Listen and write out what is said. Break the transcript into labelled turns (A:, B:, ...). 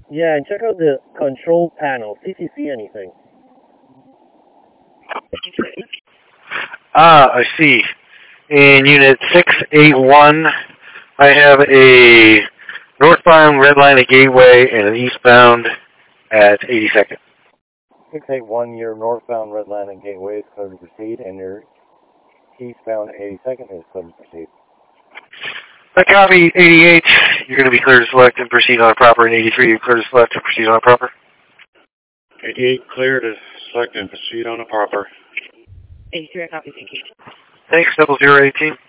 A: Yeah, and check out the control panel. See if you see anything.
B: I see. In Unit 681, I have a northbound red line at Gateway and an eastbound at 82nd.
A: 681, your northbound red line at Gateway is clear to proceed, and your eastbound 82nd is clear to proceed.
B: I copy 88. You're going to be clear to select and proceed on a proper, and 83, you're clear to select and proceed on a proper.
C: 88, clear to select and proceed on a proper.
D: 83, I copy, thank you.
B: Thanks, 0018.